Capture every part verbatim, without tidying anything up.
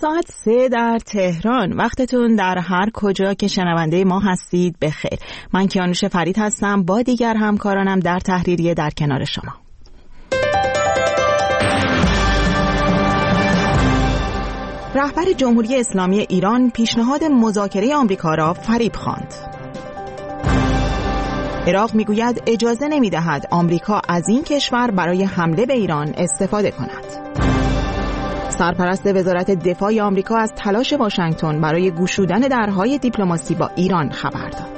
ساعت سه در تهران. وقتتون در هر کجا که شنونده ما هستید بخیر. من کیانوش فرید هستم با دیگر همکارانم در تحریریه در کنار شما. رهبر جمهوری اسلامی ایران پیشنهاد مذاکره آمریکا را فریب خواند. عراق میگوید اجازه نمیدهد آمریکا از این کشور برای حمله به ایران استفاده کند. سرپرست وزارت دفاع آمریکا از تلاش واشنگتن برای گشودن درهای دیپلماسی با ایران خبر داد.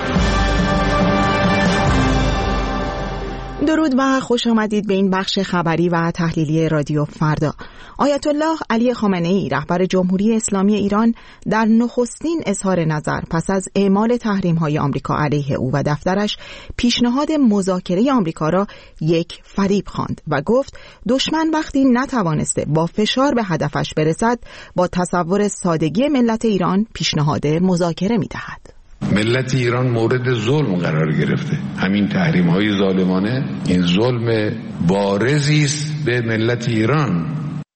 درود و خوش آمدید به این بخش خبری و تحلیلی رادیو فردا. آیت الله علی خامنه‌ای رهبر جمهوری اسلامی ایران در نخستین اظهار نظر پس از اعمال تحریم‌های آمریکا علیه او و دفترش پیشنهاد مذاکره آمریکا را یک فریب خواند و گفت دشمن وقتی نتوانسته با فشار به هدفش برسد با تصور سادگی ملت ایران پیشنهاد مذاکره می‌دهد. ملت ایران مورد ظلم قرار گرفته. همین تحریم‌های ظالمانه این ظلم بارزی است به ملت ایران.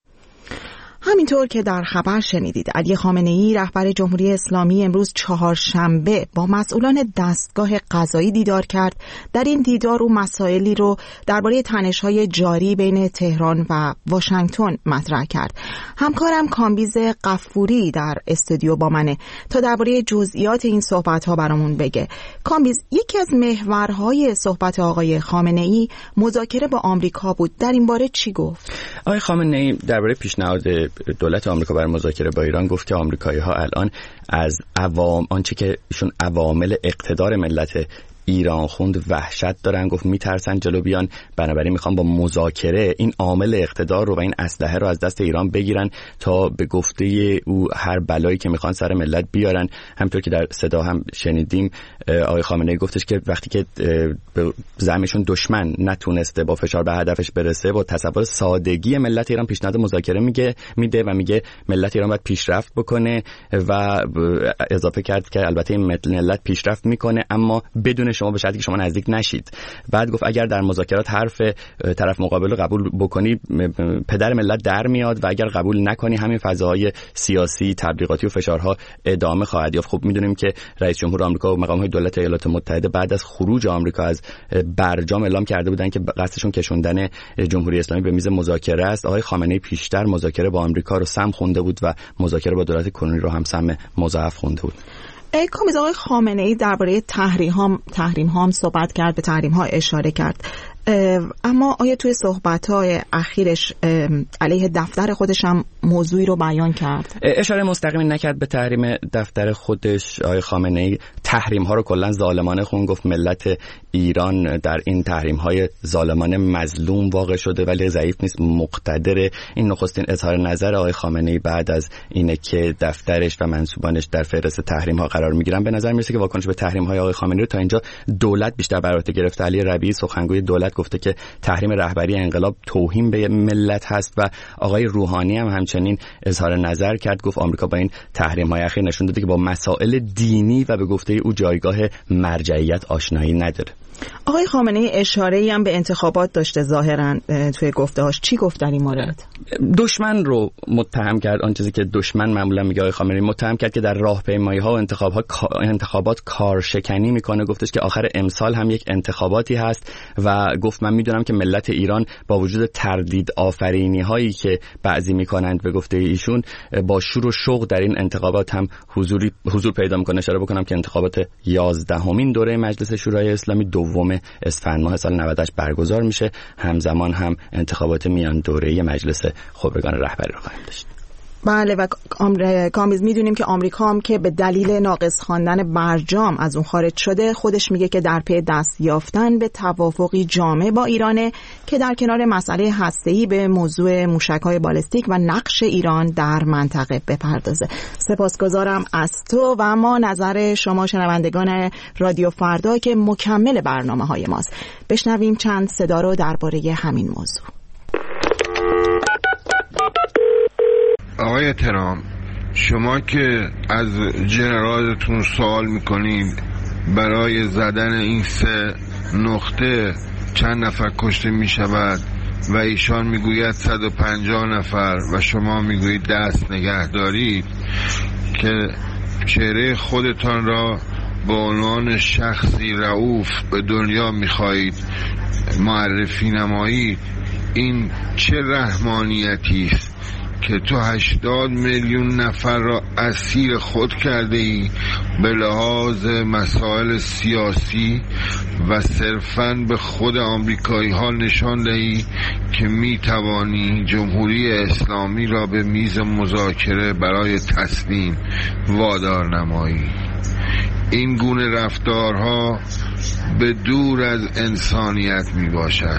همینطور که در خبر شنیدید، علی خامنه‌ای رهبر جمهوری اسلامی امروز چهارشنبه با مسئولان دستگاه قضایی دیدار کرد. در این دیدار او مسائلی رو درباره تنش‌های جاری بین تهران و واشنگتن مطرح کرد. همکارم کامبیز غفوری در استودیو با منه تا درباره جزئیات این صحبت‌ها برامون بگه. کامبیز، یکی از محورهای صحبت آقای خامنه‌ای مذاکره با آمریکا بود. در این باره چی گفت؟ آقای خامنه‌ای درباره پیشنهاد دولت آمریکا برای مذاکره با ایران گفت که آمریکایی‌ها الان از عوام آنچه که ایشون عوامل اقتدار ملت ایران خوند وحشت دارن. گفت میترسن جلو بیان، بنابراین میخوان با مذاکره این عامل اقتدار رو و این اسلحه رو از دست ایران بگیرن تا به گفته او هر بلایی که میخوان سر ملت بیارن. همونطور که در صدا هم شنیدیم آقای خامنه‌ای گفتش که وقتی که به زعمشون دشمن نتونسته با فشار به هدفش برسه با تصور سادگی ملت ایران پیشنهاد مذاکره میگه میده و میگه ملت ایران باید پیشرفت بکنه و اضافه کرد که البته این ملت پیشرفت میکنه اما بدون شما به شرطی که شما نزدیک نشید. بعد گفت اگر در مذاکرات حرف طرف مقابل رو قبول بکنی پدر ملت در میاد و اگر قبول نکنی همین فضاهای سیاسی، تبلیغاتی و فشارها ادامه خواهد یافت. خب میدونیم که رئیس جمهور آمریکا و مقام‌های دولت ایالات متحده بعد از خروج آمریکا از برجام اعلام کرده بودن که قصدشون کشوندن جمهوری اسلامی به میز مذاکره است. آقای خامنه‌ای پیشتر مذاکره با آمریکا رو سم خونده بود و مذاکره با دولت کنونی رو هم سم مضاعف خونده بود. کامیز، آقای خامنه‌ای درباره تحریم ها تحریم ها هم صحبت کرد، به تحریم ها اشاره کرد، اما آیا توی صحبت‌های اخیرش علیه دفتر خودش هم موضوعی رو بیان کرد؟ اشاره مستقیمی نکرد به تحریم دفتر خودش. آقای خامنه‌ای تحریم‌ها رو کلاً ظالمانه خون، گفت ملت ایران در این تحریم‌های ظالمانه مظلوم واقع شده ولی ضعیف نیست، مقتدره. این نخستین اظهار نظر آقای خامنه‌ای بعد از اینه که دفترش و منسوبانش در فهرست تحریم‌ها قرار می‌گیرن. به نظر میرسه که واکنش به تحریم‌های آقای خامنه‌ای تا اینجا دولت بیشتر بر عهده گرفته. علی ربیعی سخنگوی دولت گفته که تحریم رهبری انقلاب توهین به ملت هست و آقای روحانی هم همچنین اظهار نظر کرد. گفت آمریکا با این تحریم‌های اخیر نشون داده که با مسائل دینی و به گفته او جایگاه مرجعیت آشنایی نداره. آقای خامنه‌ای اشاره‌ای هم به انتخابات داشته ظاهراً توی گفته‌هاش. چی گفت در این مورد؟ دشمن رو متهم کرد. آن چیزی که دشمن معمولا میگه آقای خامنه‌ای متهم کرد که در راهپیمایی‌ها و انتخاب‌ها انتخابات کارشکنی میکنه. گفتش که آخر امسال هم یک انتخاباتی هست و گفت من میدونم که ملت ایران با وجود تردید آفرینی‌هایی که بعضی میکنند به گفته ایشون با شور و شوق در این انتخابات هم حضوری حضور پیدا میکنه. اشاره بکنم که انتخابات یازدهمین دوره مجلس شورای اسلامی دوم اسفند ماه سال نود و هشت برگزار میشه. همزمان هم انتخابات میان دوره مجلس خبرگان رهبری رو خواهیم داشت. بله و کامیز میدونیم که آمریکا هم که به دلیل ناقص خواندن برجام از اون خارج شده، خودش میگه که در پی دست یافتن به توافقی جامع با ایرانه که در کنار مسئله هسته‌ای به موضوع موشک‌های بالستیک و نقش ایران در منطقه بپردازه. سپاسگزارم از تو و ما نظر شما شنوندگان رادیو فردا که مکمل برنامه‌های ماست. بشنویم چند صدا رو درباره همین موضوع. آقای ترامپ، شما که از جنرالتون سوال میکنید برای زدن این سه نقطه چند نفر کشته میشود و ایشان میگوید صد و پنجاه نفر و شما میگویید دست نگه دارید که چهره خودتان را به عنوان شخصی رؤوف به دنیا میخواهید معرفی نمایید، این چه رحمانیتی است که تو هشتاد میلیون نفر را اسیر خود کرده ای به لحاظ مسائل سیاسی و صرفاً به خود آمریکایی ها نشان دهی که می توانی جمهوری اسلامی را به میز مذاکره برای تسلیم وادار نمایی. این گونه رفتارها به دور از انسانیت می باشد.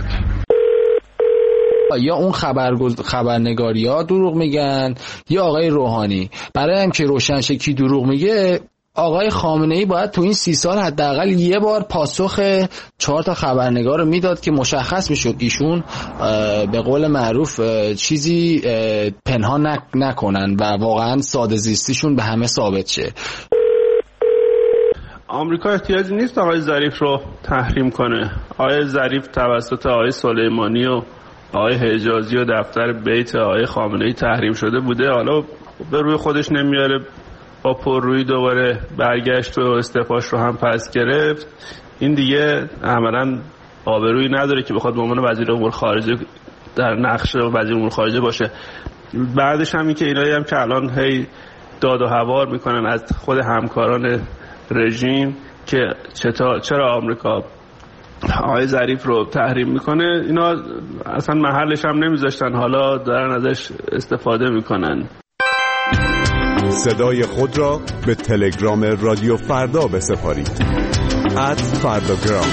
یا اون خبرگز... خبرنگاری ها دروغ میگن یا آقای روحانی. برای هم که روشن شه کی دروغ میگه، آقای خامنه‌ای باید تو این سی سال حداقل یه بار پاسخ چهار تا خبرنگار رو میداد که مشخص میشد ایشون به قول معروف چیزی پنهان نک... نکنن و واقعا ساده زیستیشون به همه ثابت شه. آمریکا احتیاجی نیست آقای ظریف رو تحریم کنه. آقای ظریف توسط آقای سلیمانی و آقای حجازی و دفتر بیت آقای خامنه‌ای تحریم شده بوده، حالا به روی خودش نمیاره، با پررویی دوباره برگشت و استعفاش رو هم پس گرفت. این دیگه عملاً آبرویی نداره که بخواد به عنوان وزیر امور خارجه در نقش وزیر امور خارجه باشه. بعدش هم این که اینایی هم که الان هی داد و هوار میکنن از خود همکاران رژیم که چطور چرا آمریکا آقای ظریف رو تحریم میکنه، اینا اصلا محلش هم نمیذاشتن، حالا دارن ازش استفاده میکنن. صدای خود را به تلگرام رادیو فردا بسپارید. ات فرداگرام.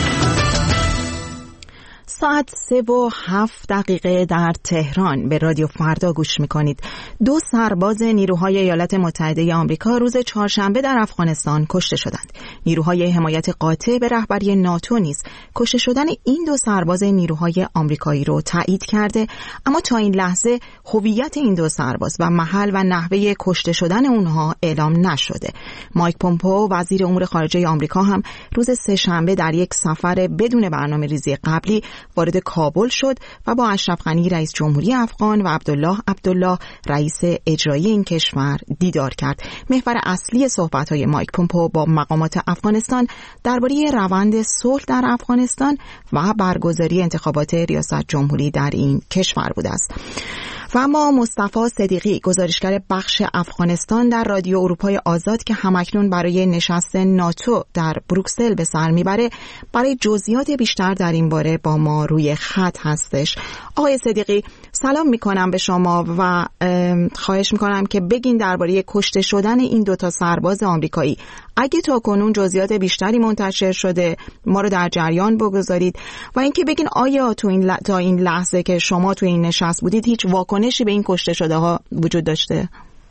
ساعت سه و هفت دقیقه در تهران به رادیو فردا گوش میکنید. دو سرباز نیروهای ایالات متحده آمریکا روز چهارشنبه در افغانستان کشته شدند. نیروهای حمایت قاطع به رهبری ناتو نیز کشته شدن این دو سرباز نیروهای آمریکایی رو تایید کرده، اما تا این لحظه هویت این دو سرباز و محل و نحوه کشته شدن اونها اعلام نشده. مایک پومپئو وزیر امور خارجه آمریکا هم روز سه‌شنبه در یک سفر بدون برنامه‌ریزی قبلی وارد کابل شد و با اشرف غنی رئیس جمهوری افغان و عبدالله عبدالله رئیس اجرایی این کشور دیدار کرد. محور اصلی صحبت‌های مایک پومپئو با مقامات افغانستان درباره روند صلح در افغانستان و برگزاری انتخابات ریاست جمهوری در این کشور بوده است. و اما مصطفی صدیقی گزارشگر بخش افغانستان در رادیو اروپای آزاد که همکنون برای نشست ناتو در بروکسل به سر میبره، برای جزئیات بیشتر در این باره با ما روی خط هستش. آقای صدیقی سلام میکنم به شما و خواهش میکنم که بگین درباره کشته شدن این دوتا سرباز آمریکایی. اگه تا کنون جزئیات بیشتری منتشر شده ما رو در جریان بگذارید و اینکه بگین آیا تو این ل... تا این لحظه که شما تو این نشست بودید هیچ واکنشی به این کشته شده ها وجود داشته؟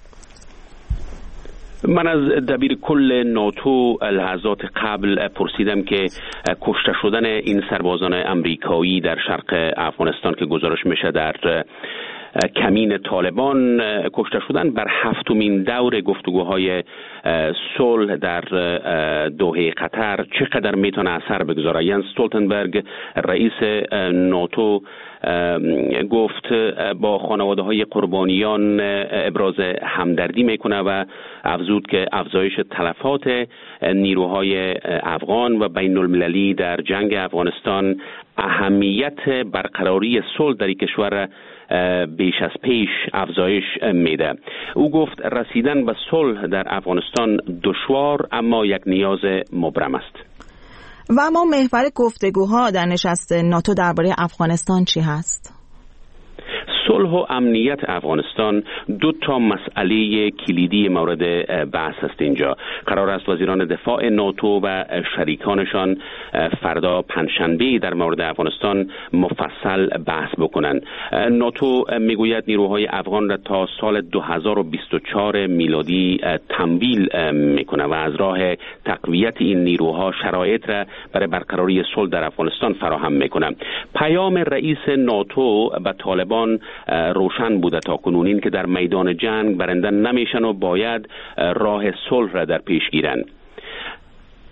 من از دبیر کل ناتو لحظات قبل پرسیدم که کشته شدن این سربازان امریکایی در شرق افغانستان که گزارش میشه در کمین طالبان کشته شدن بر هفتمین دور گفتگوهای صلح در دوحه قطر چقدر میتونه اثر بگذاره. یانس استولتنبرگ رئیس ناتو گفت با خانواده های قربانیان ابراز همدردی میکنه و افزود که افزایش تلفات نیروهای افغان و بین المللی در جنگ افغانستان اهمیت برقراری صلح در این کشور بیش از پیش افزایش میده. او گفت رسیدن به صلح در افغانستان دشوار اما یک نیاز مبرم است. و اما محور گفتگوها در نشست ناتو درباره افغانستان چی هست؟ صلح و امنیت افغانستان دو تا مسئله کلیدی مورد بحث است. اینجا قرار است وزیران دفاع ناتو و شریکانشان فردا پنجشنبه در مورد افغانستان مفصل بحث بکنند. ناتو میگوید نیروهای افغان را تا سال دو هزار و بیست و چهار میلادی تمویل میکنه و از راه تقویت این نیروها شرایط را برای برقراری صلح در افغانستان فراهم میکنه. پیام رئیس ناتو به طالبان روشن بوده تا کنون، این که در میدان جنگ برنده نمیشن و باید راه صلح را در پیش گیرن.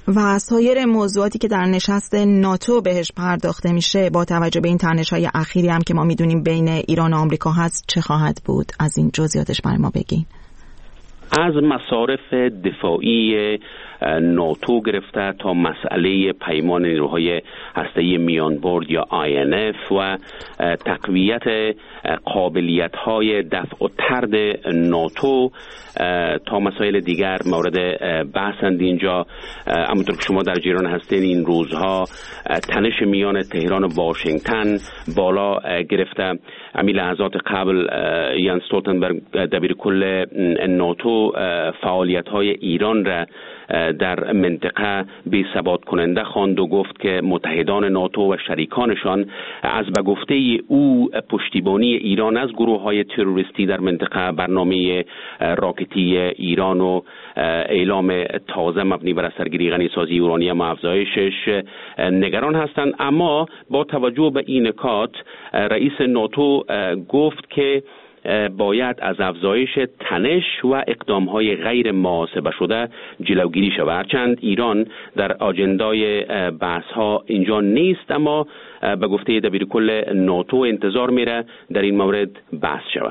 و سایر موضوعاتی که در نشست ناتو بهش پرداخته میشه با توجه به این تنش‌های اخیری هم که ما میدونیم بین ایران و آمریکا هست چه خواهد بود؟ از این جزئیاتش برای ما بگین. از مصارف دفاعی ناتو گرفته تا مسئله پیمان نیروهای هسته‌ای میانبرد یا آی ان اف و تقویت قابلیت‌های دفع و طرد ناتو تا مسائل دیگر مورد بحثند اینجا. همونطور که شما در جریان هستین این روزها تنش میان تهران و واشنگتن بالا گرفته. همین لحظات قبل یانس استولتنبرگ دبیرکل ناتو فعالیت‌های ایران را در منطقه بی ثبات کننده خواند و گفت که متحدان ناتو و شریکانشان از به گفته او پشتیبانی ایران از گروه‌های تروریستی در منطقه، برنامه راکتی ایران و اعلام تازه مبنی بر سرگیری غنیسازی اورانیم و افزایشش نگران هستند. اما با توجه به این نکات رئیس ناتو گفت که باید از افزایش تنش و اقدامهای غیر محاسبه شده جلوگیری شود. هرچند ایران در آجندای بحث‌ها اینجا نیست، اما به گفته دبیرکل ناتو انتظار میره در این مورد بحث شود.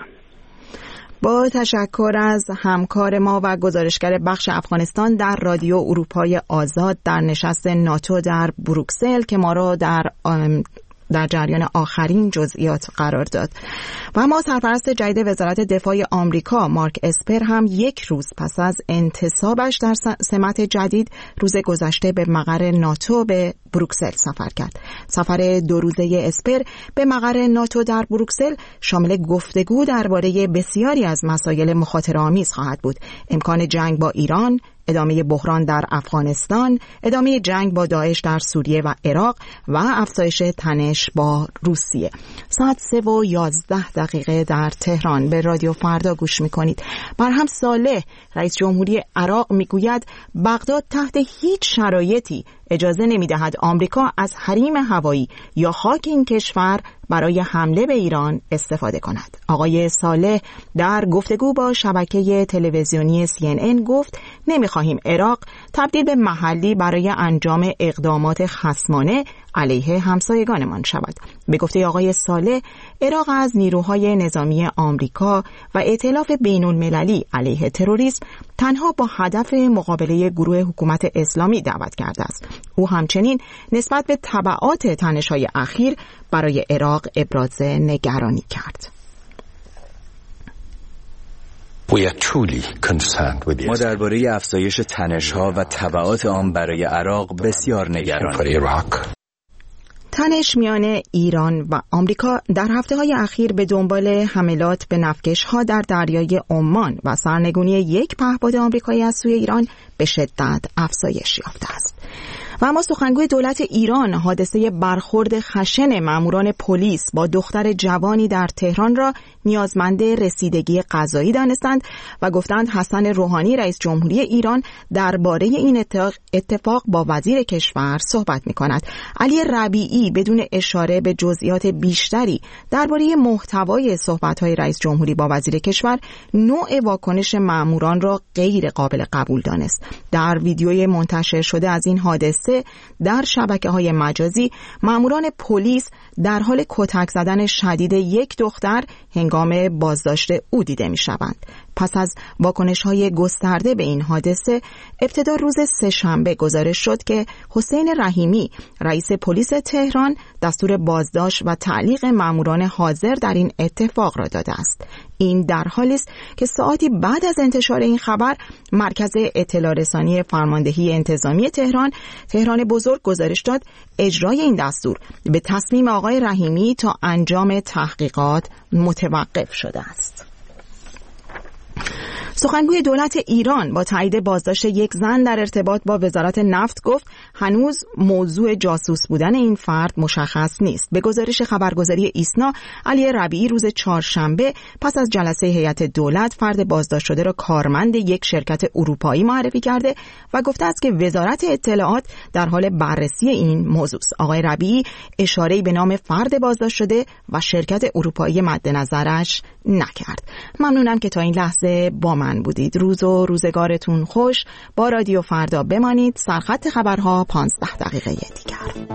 با تشکر از همکار ما و گزارشگر بخش افغانستان در رادیو اروپای آزاد در نشست ناتو در بروکسل که ما را در در جریان آخرین جزئیات قرار داد. و اما سرپرست جدید وزارت دفاع آمریکا مارک اسپر هم یک روز پس از انتصابش در سمت جدید روز گذشته به مقر ناتو به بروکسل سفر کرد. سفر دو روزه اسپر به مقر ناتو در بروکسل شامل گفتگو درباره بسیاری از مسائل مخاطره‌آمیز خواهد بود: امکان جنگ با ایران، ادامه بحران در افغانستان، ادامه جنگ با داعش در سوریه و عراق و افزایش تنش با روسیه. ساعت سه و یازده دقیقه در تهران به رادیو فردا گوش میکنید. برهم صالح رئیس جمهوری عراق میگوید بغداد تحت هیچ شرایطی اجازه نمیدهد آمریکا از حریم هوایی یا خاک این کشور برای حمله به ایران استفاده کند. آقای صالح در گفتگو با شبکه تلویزیونی سی ان ان گفت نمیخواهیم عراق تبدیل به محلی برای انجام اقدامات خصمانه علیه همسایگانمان شود. به گفته آقای صالح، عراق از نیروهای نظامی آمریکا و ائتلاف بین المللی علیه تروریسم تنها با هدف مقابله گروه حکومت اسلامی دعوت کرده است. او همچنین نسبت به تبعات تنش‌های اخیر برای عراق ابراز نگرانی کرد. ما درباره افزایش تنش‌ها و تبعات آن برای عراق بسیار نگرانیم. تنش میان ایران و آمریکا در هفته‌های اخیر به دنبال حملات به نفتکش‌ها در دریای عمان و سرنگونی یک پهپاد آمریکایی از سوی ایران به شدت افزایش یافته است. و اما سخنگوی دولت ایران حادثه برخورد خشن ماموران پلیس با دختر جوانی در تهران را نیازمند رسیدگی قضایی دانستند و گفتند حسن روحانی رئیس جمهوری ایران درباره این اتفاق با وزیر کشور صحبت می‌کند. علی ربیعی بدون اشاره به جزئیات بیشتری درباره محتوای صحبت‌های رئیس جمهوری با وزیر کشور نوع واکنش ماموران را غیر قابل قبول دانست. در ویدیوی منتشر شده از این حادثه در شبکه‌های مجازی ماموران پلیس در حال کتک زدن شدید یک دختر هنگام بازداشت او دیده می‌شوند. پس از واکنش‌های گسترده به این حادثه، ابتدا روز سه‌شنبه گزارش شد که حسین رحیمی رئیس پلیس تهران دستور بازداشت و تعلیق ماموران حاضر در این اتفاق را داده است. این در حالی است که ساعتی بعد از انتشار این خبر مرکز اطلاع رسانی فرماندهی انتظامی تهران تهران بزرگ گزارش داد اجرای این دستور به تصمیم آقای رحیمی تا انجام تحقیقات متوقف شده است. سخنگوی دولت ایران با تایید بازداشت یک زن در ارتباط با وزارت نفت گفت هنوز موضوع جاسوس بودن این فرد مشخص نیست. به گزارش خبرگزاری ایسنا، علی ربیعی روز چهارشنبه پس از جلسه هیئت دولت فرد بازداشت شده را کارمند یک شرکت اروپایی معرفی کرده و گفته است که وزارت اطلاعات در حال بررسی این موضوع است. آقای ربیعی اشاره‌ای به نام فرد بازداشت شده و شرکت اروپایی مد نظرش نکرد. ممنونم که تا این لحظه با من من بودید. روز و روزگارتون خوش. با رادیو فردا بمانید. سرخط خبرها پانزده دقیقه دیگر.